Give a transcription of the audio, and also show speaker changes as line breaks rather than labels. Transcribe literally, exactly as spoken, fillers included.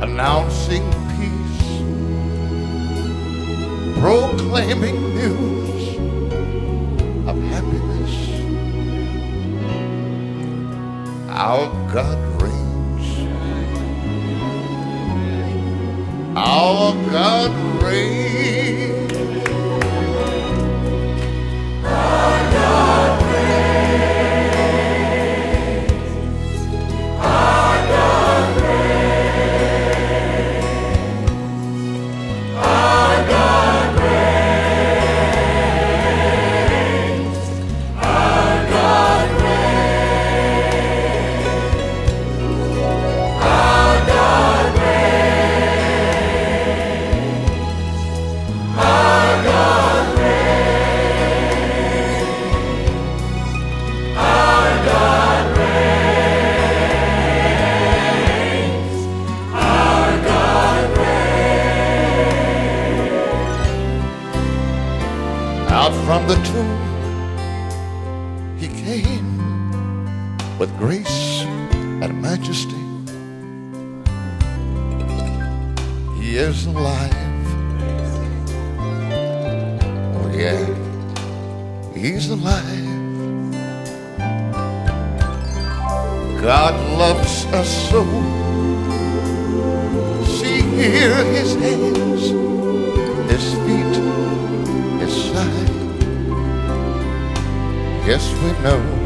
announcing peace, proclaiming news of happiness. Our God reigns. Our God reigns.
Our God reigns. Our God reigns. Our God reigns. Our God reigns. Our God reigns. Our God reigns. Our God reigns. Our God reigns.
Out from the tomb he came with grace and majesty. He is alive. Oh yeah, he's alive. God loves us so. See here his hands, his feet, his side. Yes, we know